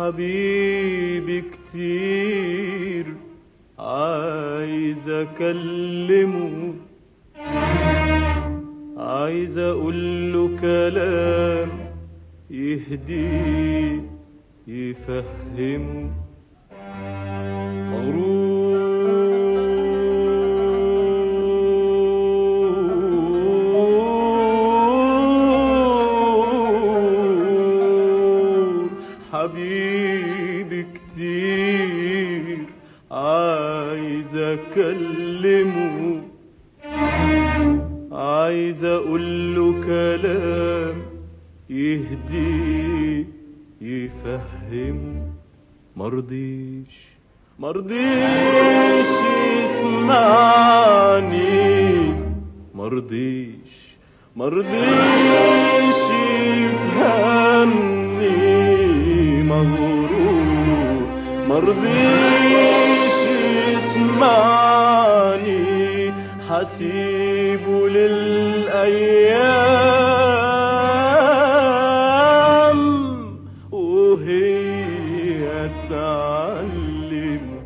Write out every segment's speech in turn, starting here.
حبيبي كتير عايز اكلمه، عايز اقوله كلام يهديه يفهمه. مغرور حبيبي كتير عايز اكلمه، عايز اقوله كلام يهديه يفهمه. مرضيش يسمعني، مرضيش يفهمني. مغرور مرضيش يسمعني، حسيبه للأيام وهي تعلمه.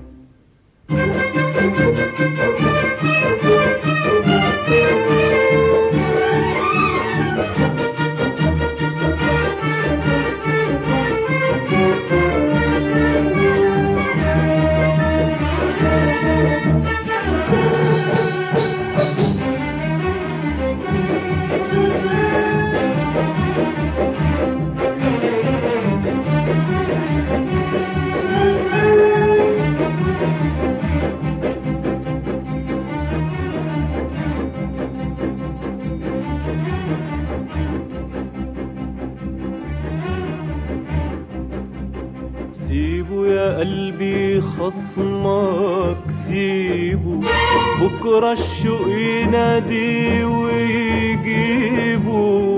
سيبه يا قلبي خصمك، سيبه بكرة الشوق ينادي ويجيبه.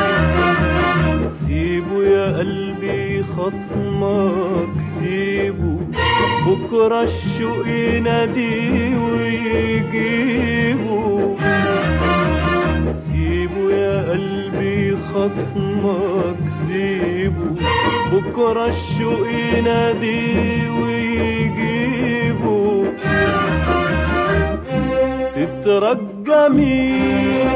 سيبه يا قلبي خصمك، سيبه بكرة الشوق ينادي ويجيبه. سيبه يا قلبي خصمك، سيبه بكرة الشوق ينادي ويجيبه. تترجى مين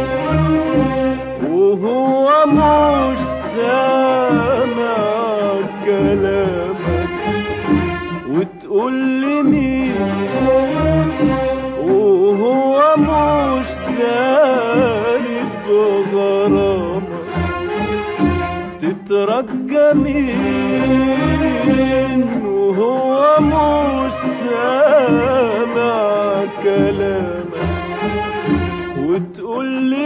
وهو مش سامع كلامك، وتقول لي مين وهو مش داري بغرامك. تترجى مين وهو مش سامع كلامك، وتقول لي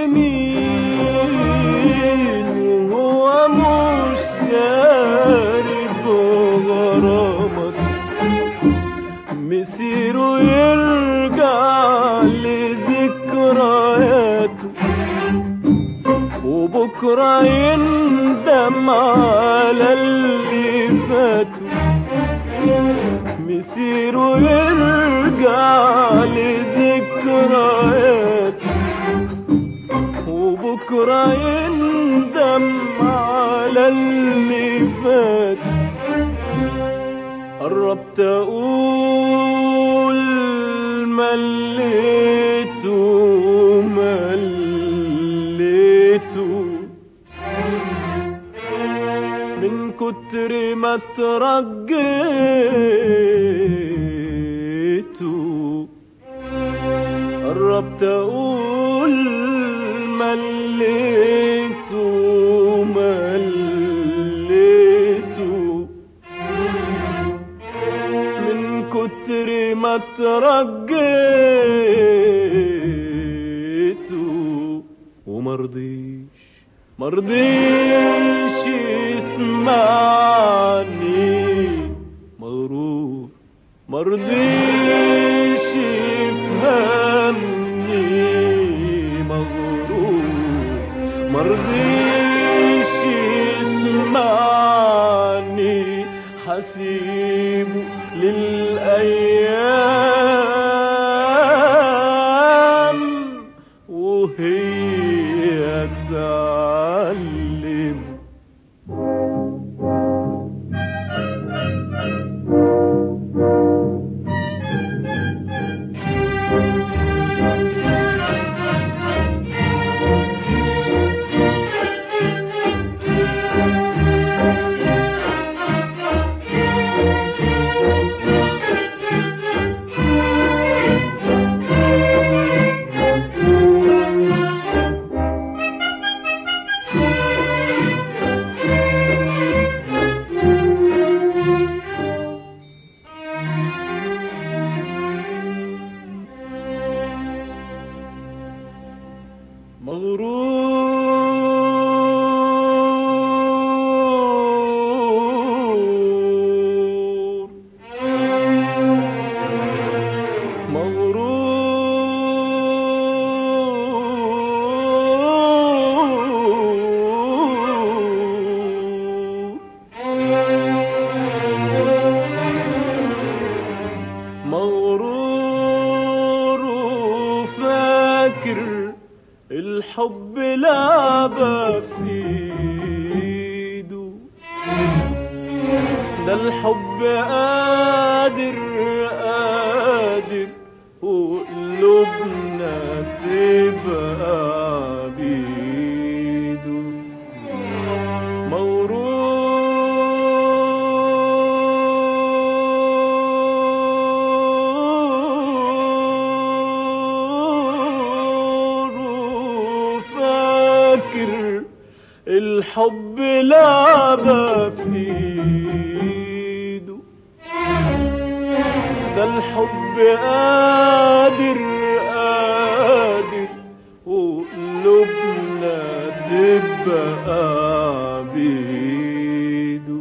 مين وهو مش داري بغرامك. مسيره يرجع لذكرياته، وبكرة يندم على اللي فاته. مسيره يرجع لذكرياته، وبكرة يندم على اللي فاته. قربت اقول مليته من كتر ما ترجيته. قربت اقول مليته من كتر ما ترجيته. ومرضيش يسمعني. مغرور مرضيش يفهمني. مغرور مرضيش يسمعني، حسيبه للأيام وهي تعلم. مغرور وفاكر الحب لعبة في ايده، ده الحب قادر قادر وقلوبنا تبقى بيده. الحب لعبة في ايده، ده الحب قادر قادر وقلوبنا تبقى بيده.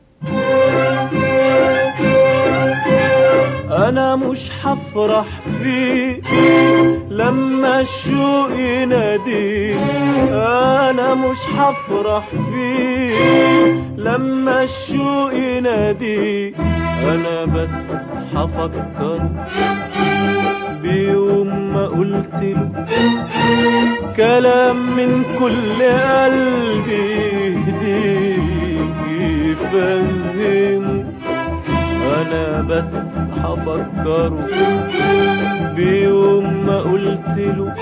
انا مش هفرح فيه لما الشوق يناديه، انا مش هفرح فيه لما الشوق يناديه، انا بس هفكر بيوم ما قلتله كلام من كل قلبي يهديه يفهمه. انا بس هفكره بيوم ما قلتله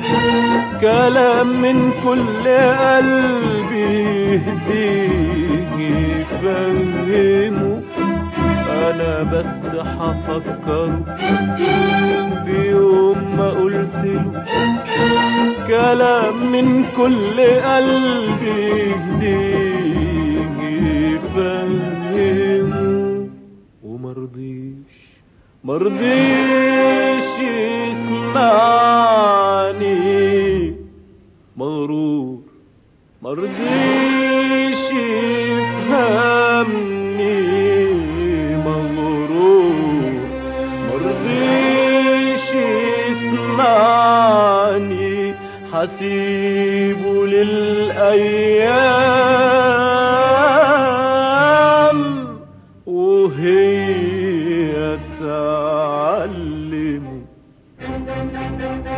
كلام من كل قلبي يهديه يفهمه. انا بس هفكره بيوم ما قلتله كلام من كل قلبي يهديه يفهمه. مرضيش يسمعني مغرور، مرضيش يفهمني مغرور، مرضيش يسمعني حسيبه للأيام وهي تعلمه.